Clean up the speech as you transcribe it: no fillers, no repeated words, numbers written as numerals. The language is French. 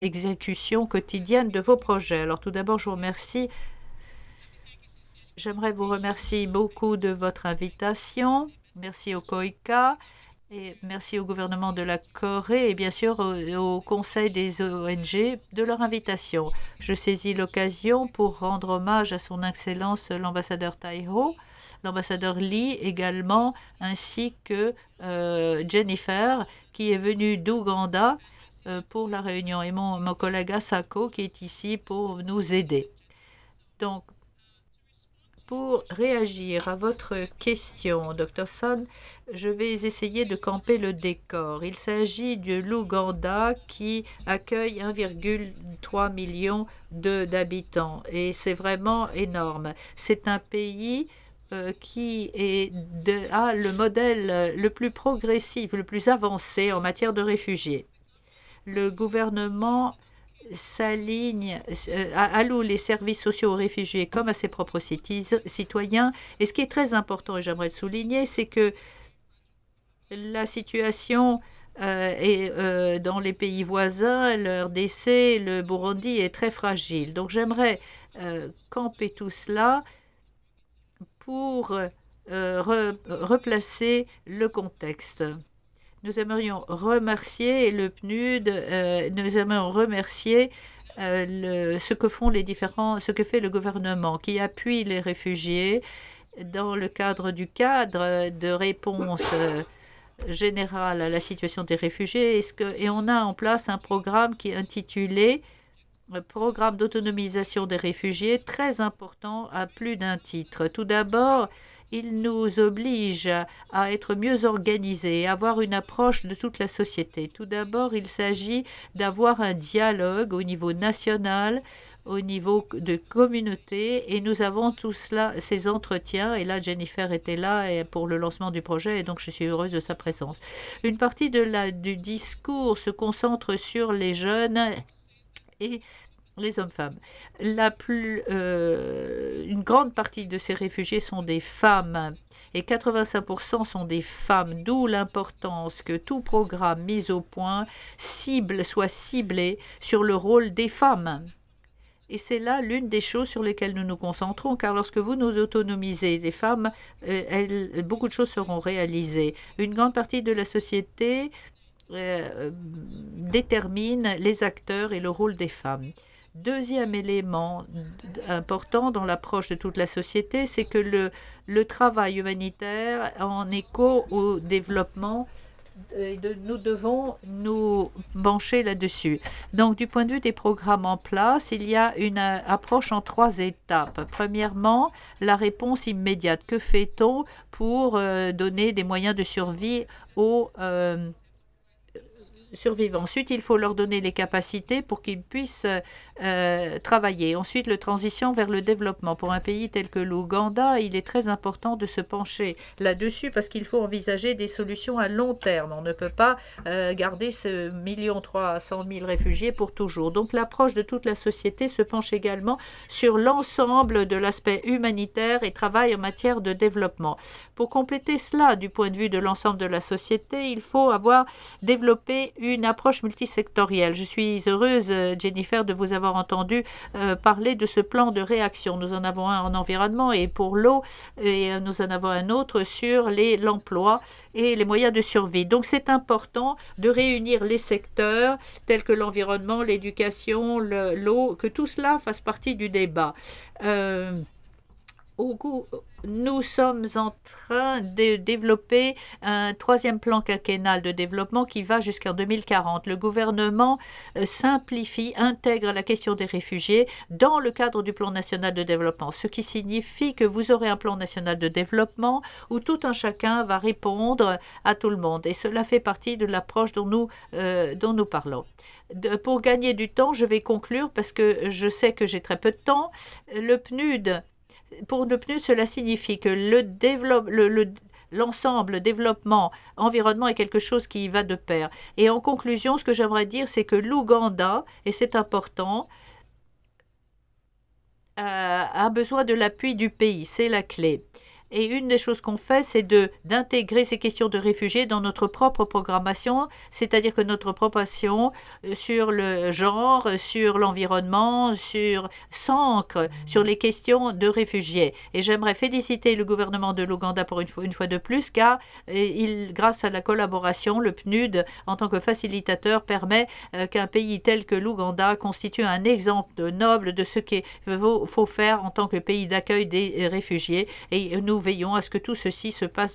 l'exécution quotidienne de vos projets. Alors tout d'abord, je vous remercie. J'aimerais vous remercier beaucoup de votre invitation. Merci au COICA et merci au gouvernement de la Corée et bien sûr au Conseil des ONG de leur invitation. Je saisis l'occasion pour rendre hommage à son Excellence l'ambassadeur Taiho, l'ambassadeur Lee également, ainsi que Jennifer qui est venue d'Ouganda pour la réunion et mon collègue Asako qui est ici pour nous aider. Donc, pour réagir à votre question, Dr. San, je vais essayer de camper le décor. Il s'agit de l'Ouganda qui accueille 1,3 million d'habitants et c'est vraiment énorme. C'est un pays a le modèle le plus progressif, le plus avancé en matière de réfugiés. Le gouvernement alloue les services sociaux aux réfugiés comme à ses propres citoyens. Et ce qui est très important, et j'aimerais le souligner, c'est que la situation dans les pays voisins, le RDC, le Burundi est très fragile. Donc j'aimerais camper tout cela pour replacer le contexte. Nous aimerions remercier le PNUD, nous aimerions remercier ce que fait le gouvernement qui appuie les réfugiés dans le cadre de réponse générale à la situation des réfugiés. Et on a en place un programme qui est intitulé Programme d'autonomisation des réfugiés, très important à plus d'un titre. Tout d'abord, il nous oblige à être mieux organisés, à avoir une approche de toute la société. Tout d'abord, il s'agit d'avoir un dialogue au niveau national, au niveau de communauté, et nous avons tout cela, ces entretiens, et là Jennifer était là pour le lancement du projet, et donc je suis heureuse de sa présence. Une partie du discours se concentre sur les jeunes et les hommes-femmes. Une grande partie de ces réfugiés sont des femmes et 85% sont des femmes, d'où l'importance que tout programme mis au point soit ciblé sur le rôle des femmes. Et c'est là l'une des choses sur lesquelles nous nous concentrons, car lorsque vous nous autonomisez, les femmes, beaucoup de choses seront réalisées. Une grande partie de la société détermine les acteurs et le rôle des femmes. Deuxième élément important dans l'approche de toute la société, c'est que le travail humanitaire en écho au développement, nous devons nous pencher là-dessus. Donc, du point de vue des programmes en place, il y a une approche en 3 étapes. Premièrement, la réponse immédiate. Que fait-on pour donner des moyens de survie aux survivants. Ensuite, il faut leur donner les capacités pour qu'ils puissent travailler. Ensuite, la transition vers le développement. Pour un pays tel que l'Ouganda, il est très important de se pencher là-dessus parce qu'il faut envisager des solutions à long terme. On ne peut pas garder ce 1,3 million réfugiés pour toujours. Donc, l'approche de toute la société se penche également sur l'ensemble de l'aspect humanitaire et travail en matière de développement. Pour compléter cela, du point de vue de l'ensemble de la société, il faut avoir développé une approche multisectorielle. Je suis heureuse, Jennifer, de vous avoir entendu parler de ce plan de réaction. Nous en avons un en environnement et pour l'eau, et nous en avons un autre sur l'emploi et les moyens de survie. Donc c'est important de réunir les secteurs tels que l'environnement, l'éducation, l'eau, que tout cela fasse partie du débat. Nous sommes en train de développer un 3e plan quinquennal de développement qui va jusqu'en 2040. Le gouvernement simplifie, intègre la question des réfugiés dans le cadre du plan national de développement, ce qui signifie que vous aurez un plan national de développement où tout un chacun va répondre à tout le monde. Et cela fait partie de l'approche dont nous parlons. Pour gagner du temps, je vais conclure parce que je sais que j'ai très peu de temps. Le PNUD Pour le PNUD, cela signifie que l'ensemble développement, environnement est quelque chose qui va de pair. Et en conclusion, ce que j'aimerais dire, c'est que l'Ouganda, et c'est important, a besoin de l'appui du pays, c'est la clé. Et une des choses qu'on fait, c'est d'intégrer ces questions de réfugiés dans notre propre programmation, c'est-à-dire que notre programmation sur le genre, sur l'environnement, s'ancre sur les questions de réfugiés. Et j'aimerais féliciter le gouvernement de l'Ouganda pour une fois de plus, car grâce à la collaboration, le PNUD, en tant que facilitateur, permet qu'un pays tel que l'Ouganda constitue un exemple noble de ce qu'il faut faire en tant que pays d'accueil des réfugiés. Et nous veillons à ce que tout ceci se passe